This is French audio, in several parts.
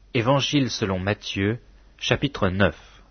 Évangile selon Matthieu, chapitre 9.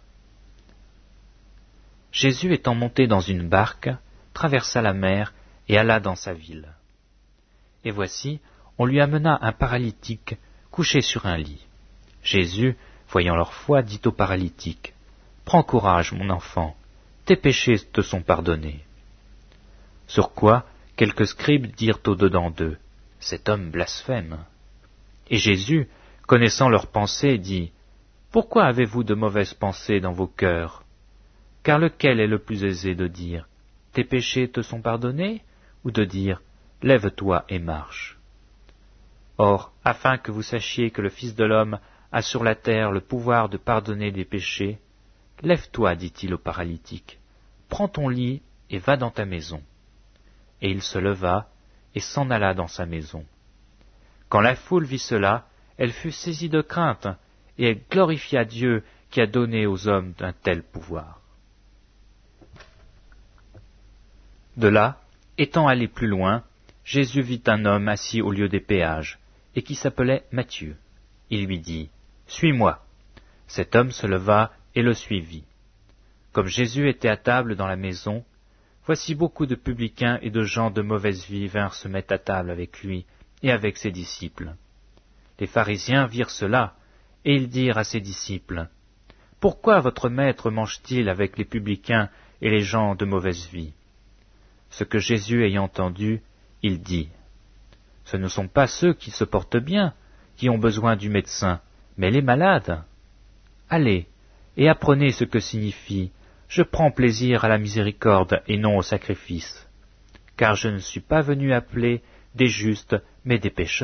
Jésus étant monté dans une barque, traversa la mer et alla dans sa ville. Et voici, on lui amena un paralytique couché sur un lit. Jésus, voyant leur foi, dit au paralytique, « Prends courage, mon enfant, tes péchés te sont pardonnés. » Sur quoi, quelques scribes dirent au-dedans d'eux, « Cet homme blasphème. » Et Jésus, connaissant leurs pensées, dit, « Pourquoi avez-vous de mauvaises pensées dans vos cœurs? Car lequel est le plus aisé de dire, « Tes péchés te sont pardonnés » ou de dire, « Lève-toi et marche » Or, afin que vous sachiez que le Fils de l'homme a sur la terre le pouvoir de pardonner des péchés, « Lève-toi, dit-il au paralytique, prends ton lit et va dans ta maison. » Et il se leva et s'en alla dans sa maison. Quand la foule vit cela, elle fut saisie de crainte, et elle glorifia Dieu qui a donné aux hommes un tel pouvoir. De là, étant allé plus loin, Jésus vit un homme assis au lieu des péages, et qui s'appelait Matthieu. Il lui dit, « Suis-moi. » Cet homme se leva et le suivit. Comme Jésus était à table dans la maison, voici beaucoup de publicains et de gens de mauvaise vie vinrent se mettre à table avec lui et avec ses disciples. Les pharisiens virent cela, et ils dirent à ses disciples, « Pourquoi votre maître mange-t-il avec les publicains et les gens de mauvaise vie ?» Ce que Jésus ayant entendu, il dit, « Ce ne sont pas ceux qui se portent bien, qui ont besoin du médecin, mais les malades. Allez, et apprenez ce que signifie « Je prends plaisir à la miséricorde et non au sacrifice », car je ne suis pas venu appeler des justes, mais des pécheurs. »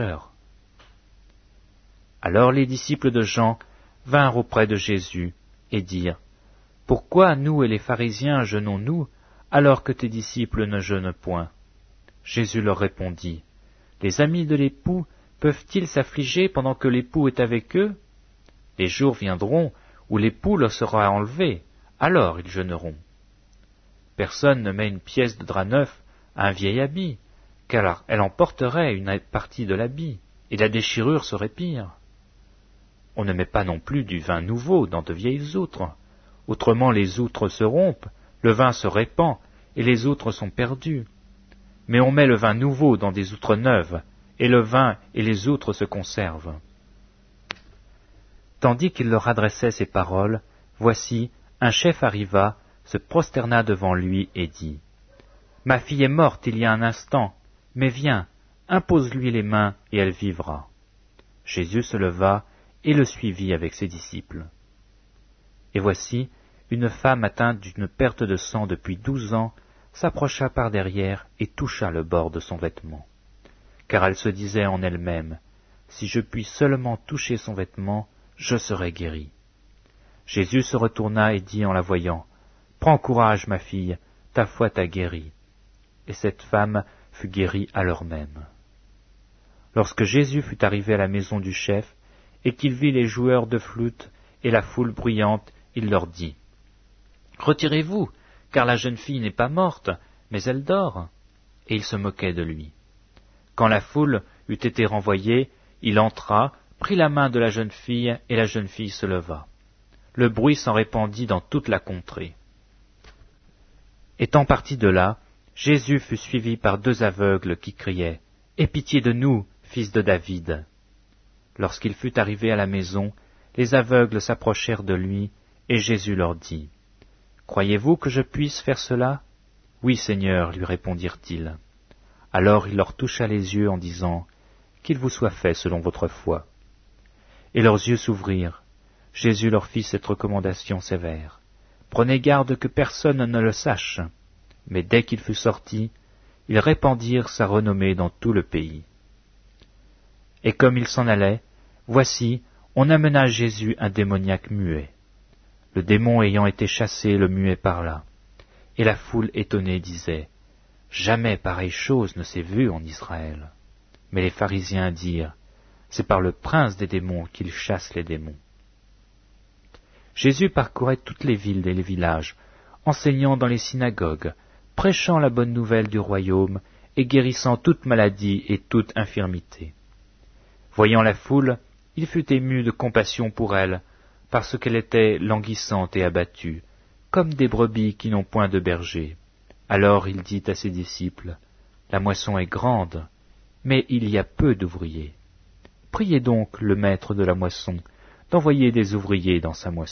Alors les disciples de Jean vinrent auprès de Jésus et dirent, « Pourquoi nous et les pharisiens jeûnons-nous, alors que tes disciples ne jeûnent point ?» Jésus leur répondit, « Les amis de l'époux peuvent-ils s'affliger pendant que l'époux est avec eux? Les jours viendront où l'époux leur sera enlevé, alors ils jeûneront. Personne ne met une pièce de drap neuf à un vieil habit, car elle emporterait une partie de l'habit, et la déchirure serait pire. On ne met pas non plus du vin nouveau dans de vieilles outres, autrement les outres se rompent, le vin se répand, et les outres sont perdues. Mais on met le vin nouveau dans des outres neuves, et le vin et les outres se conservent. » Tandis qu'il leur adressait ces paroles, voici, un chef arriva, se prosterna devant lui et dit, « Ma fille est morte il y a un instant, mais viens, impose-lui les mains et elle vivra. » Jésus se leva et le suivit avec ses disciples. Et voici, une femme atteinte d'une perte de sang depuis 12 ans s'approcha par derrière et toucha le bord de son vêtement. Car elle se disait en elle-même, « Si je puis seulement toucher son vêtement, je serai guérie. » Jésus se retourna et dit en la voyant, « Prends courage, ma fille, ta foi t'a guérie. » Et cette femme fut guérie à l'heure même. Lorsque Jésus fut arrivé à la maison du chef, et qu'il vit les joueurs de flûte et la foule bruyante, il leur dit, « Retirez-vous, car la jeune fille n'est pas morte, mais elle dort. » Et il se moquait de lui. Quand la foule eut été renvoyée, il entra, prit la main de la jeune fille, et la jeune fille se leva. Le bruit s'en répandit dans toute la contrée. Étant parti de là, Jésus fut suivi par 2 aveugles qui criaient, « Aie pitié de nous, fils de David !» Lorsqu'il fut arrivé à la maison, les aveugles s'approchèrent de lui, et Jésus leur dit, « Croyez-vous que je puisse faire cela? » « Oui, Seigneur, lui répondirent-ils. Alors il leur toucha les yeux en disant, « Qu'il vous soit fait selon votre foi. » Et leurs yeux s'ouvrirent. Jésus leur fit cette recommandation sévère, « Prenez garde que personne ne le sache. » Mais dès qu'il fut sorti, ils répandirent sa renommée dans tout le pays. Et comme il s'en allait, voici, on amena à Jésus un démoniaque muet. Le démon ayant été chassé, le muet parla. Et la foule étonnée disait, « Jamais pareille chose ne s'est vue en Israël. » Mais les pharisiens dirent, « C'est par le prince des démons qu'il chasse les démons. » Jésus parcourait toutes les villes et les villages, enseignant dans les synagogues, prêchant la bonne nouvelle du royaume et guérissant toute maladie et toute infirmité. Voyant la foule, il fut ému de compassion pour elles, parce qu'elle était languissante et abattue, comme des brebis qui n'ont point de berger. Alors il dit à ses disciples, « La moisson est grande, mais il y a peu d'ouvriers. Priez donc le maître de la moisson d'envoyer des ouvriers dans sa moisson. »